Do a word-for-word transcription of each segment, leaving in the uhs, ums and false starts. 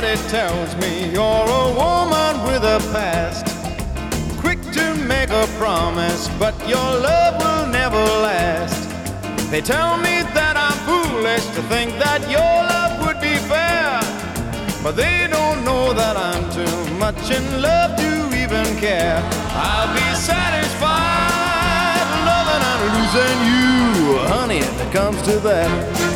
Everybody tells me you're a woman with a past, quick to make a promise, but your love will never last. They tell me that I'm foolish to think that your love would be fair, but they don't know that I'm too much in love to even care. I'll be satisfied loving and losing you, honey, if it comes to that.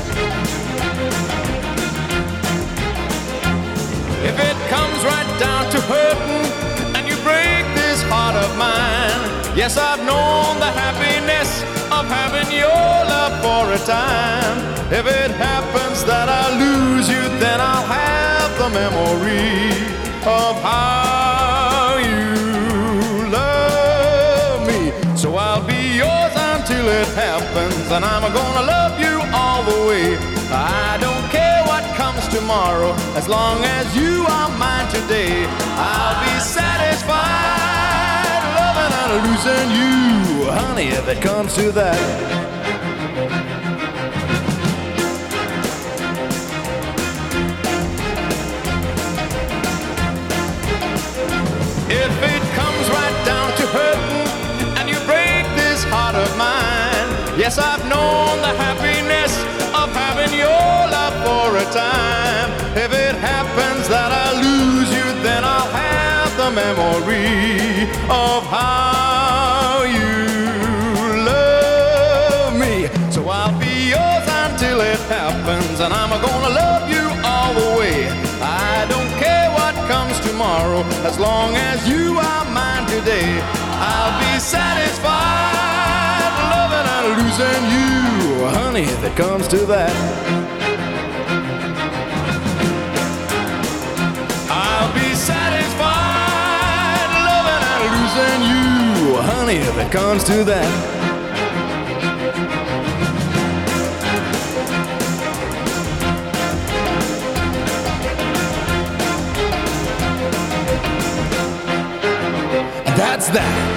If it comes right down to hurting and you break this heart of mine, yes, I've known the happiness of having your love for a time. If it happens that I lose you, then I'll have the memory of how you love me. So I'll be yours until it happens, and I'm gonna love you all the way. I don't care what comes tomorrow, as long as you are mine today. I'll be satisfied loving and losing you, honey, if it comes to that. If it comes right down to hurting and you break this heart of mine, yes, I've known the happiness of having your love for a time. If it happens that I lose you, then I'll have the memory of how you love me. So I'll be yours until it happens, and I'm gonna love you all the way. I don't care what comes tomorrow, as long as you are mine today. I'll be satisfied loving and losing you, honey, if it comes to that. I'll be satisfied loving and losing you, honey, if it comes to that. That's that.